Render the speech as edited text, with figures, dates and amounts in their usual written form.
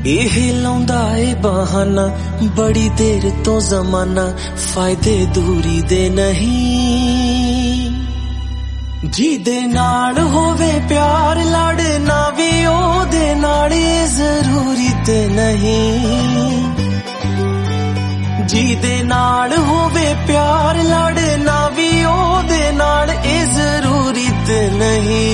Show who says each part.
Speaker 1: ਇਹ ਲਾਉਂਦਾ ਏ ਬਹਾਨਾ ਬੜੀ ਦੇਰ ਤੋਂ ਜ਼ਮਾਨਾ, ਫਾਇਦੇ ਦੂਰੀ ਦੇ ਨਹੀਂ। ਜਿਹਦੇ ਨਾਲ ਹੋਵੇ ਪਿਆਰ ਲੜਨਾ ਵੀ ਉਹਦੇ ਨਾਲ ਜ਼ਰੂਰੀ ਤੇ ਨਹੀਂ। ਜਿਹਦੇ ਨਾਲ ਹੋਵੇ ਪਿਆਰ ਲੜਨਾ ਵੀ ਉਹਦੇ ਨਾਲ ਜ਼ਰੂਰੀ ਤੇ ਨਹੀਂ।